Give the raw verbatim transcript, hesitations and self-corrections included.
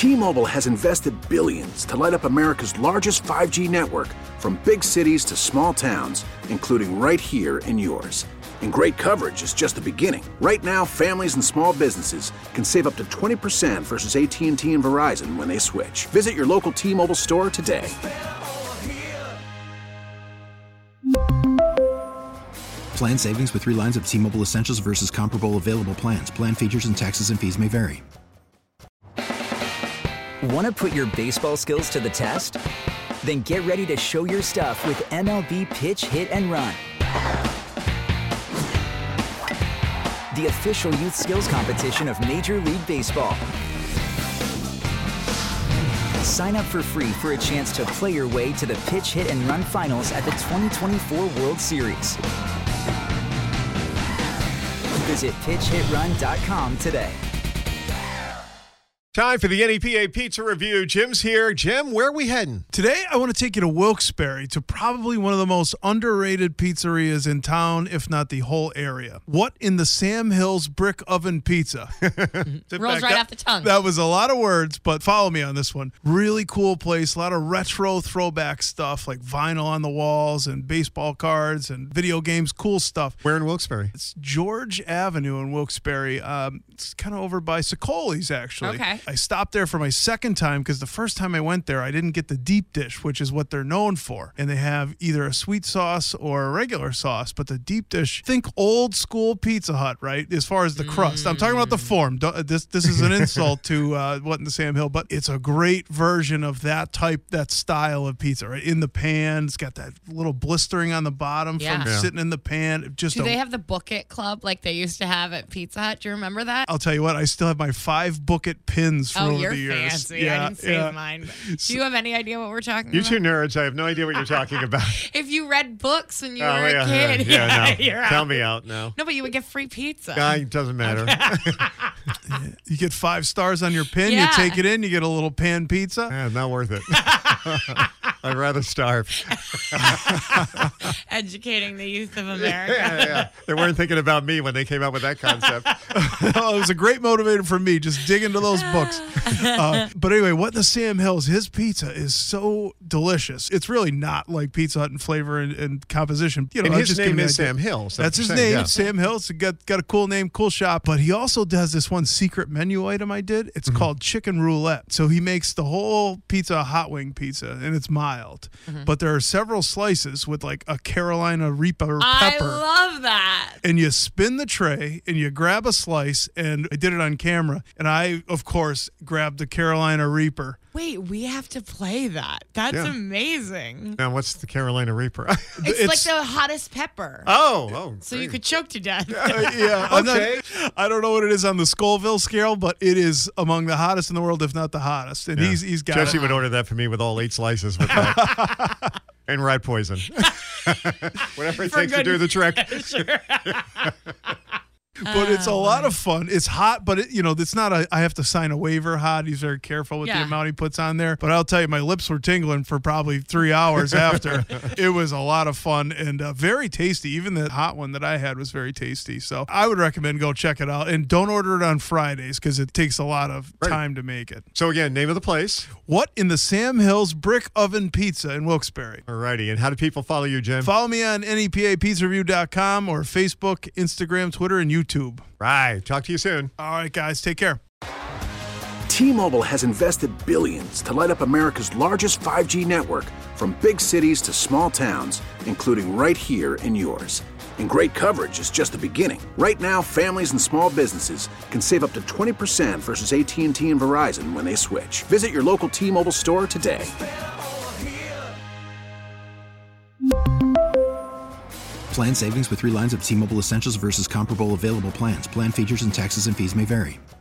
T-Mobile has invested billions to light up America's largest five G network, from big cities to small towns, including right here in yours. And great coverage is just the beginning. Right now, families and small businesses can save up to twenty percent versus A T and T and Verizon when they switch. Visit your local T-Mobile store today. Plan savings with three lines of T-Mobile Essentials versus comparable available plans. Plan features and taxes and fees may vary. Want to put your baseball skills to the test? Then get ready to show your stuff with M L B Pitch, Hit, and Run. The official youth skills competition of Major League Baseball. Sign up for free for a chance to play your way to the Pitch, Hit, and Run finals at the twenty twenty-four World Series. Visit pitch hit run dot com today. Time for the N E P A Pizza Review. Jim's here. Jim, where are we heading? Today, I want to take you to Wilkes-Barre, to probably one of the most underrated pizzerias in town, if not the whole area. What in the Sam Hill's Brick Oven Pizza? Rolls right that, off the tongue. That was a lot of words, but follow me on this one. Really cool place. A lot of retro throwback stuff, like vinyl on the walls and baseball cards and video games. Cool stuff. Where in Wilkes-Barre? It's George Avenue in Wilkes-Barre. Um, it's kind of over by Sicoli's, actually. Okay. I stopped there for my second time because the first time I went there, I didn't get the deep dish, which is what they're known for. And they have either a sweet sauce or a regular sauce, but the deep dish, think old school Pizza Hut, right? As far as the crust. I'm talking about the form. Don't- This this is an insult to uh, what in the Sam Hill, but it's a great version of that type, that style of pizza, right? In the pan. It's got that little blistering on the bottom Yeah. from Yeah. sitting in the pan. Just Do a- they have the Book It Club like they used to have at Pizza Hut? Do you remember that? I'll tell you what, I still have my five Book It pins from Oh, over you're the years. fancy. I didn't save yeah. mine. Do you have any idea what we're talking You about? two nerds, I have no idea what you're talking about. If you read books when you Oh, were a yeah, kid, yeah, yeah, no. you're Tell out. me out now. No, but you would get free pizza. Uh, it doesn't matter. You get five stars on your pin, Yeah. you take it in, you get a little pan pizza. Yeah, not worth it. I'd rather starve. Educating the youth of America. Yeah, yeah. They weren't thinking about me when they came out with that concept. Oh, it was a great motivator for me. Just dig into those books. Uh, but anyway, what the Sam Hill's, his pizza is so delicious. It's really not like Pizza Hut in flavor and, and composition. You know, And I'm his just name giving you is an idea. Sam Hill. So That's his you're name, saying, yeah. Sam Hill. It's got, got a cool name, cool shop. But he also does this one secret menu item I did. It's Mm-hmm. called chicken roulette. So he makes the whole pizza a hot wing pizza, and it's mild. Mm-hmm. But there are several slices with like a Carolina Reaper I pepper. love that. And you spin the tray and you grab a slice, and I did it on camera. And I, of course, grabbed the Carolina Reaper. Wait, we have to play that. That's Yeah. amazing. Now, what's the Carolina Reaper? It's, It's- like the hottest pepper. oh, oh. so you great. could choke to death. Uh, yeah, I'm not- Okay. I don't know what it is on the Scoville scale, but it is among the hottest in the world, if not the hottest. And Yeah. he's he's got Jesse it. would order that for me with all eight slices with that. And rat poison. Whatever it For takes to do good the trick. But it's a lot of fun. It's hot, but it, you know, it's not a. I have to sign a waiver hot. He's very careful with the Yeah. amount he puts on there. But I'll tell you, my lips were tingling for probably three hours after. It was a lot of fun and uh, very tasty. Even the hot one that I had was very tasty. So I would recommend go check it out. And don't order it on Fridays because it takes a lot of Right. time to make it. So, again, name of the place. What in the Sam Hill's Brick Oven Pizza in Wilkes-Barre? Alrighty. And how do people follow you, Jim? Follow me on N E P A pizza review dot com or Facebook, Instagram, Twitter, and YouTube. Right. Talk to you soon. All right, guys, take care. T-Mobile has invested billions to light up America's largest five G network, from big cities to small towns, including right here in yours. And great coverage is just the beginning. Right now, families and small businesses can save up to twenty percent versus A T and T and Verizon when they switch. Visit your local T-Mobile store today. Plan savings with three lines of T-Mobile Essentials versus comparable available plans. Plan features and taxes and fees may vary.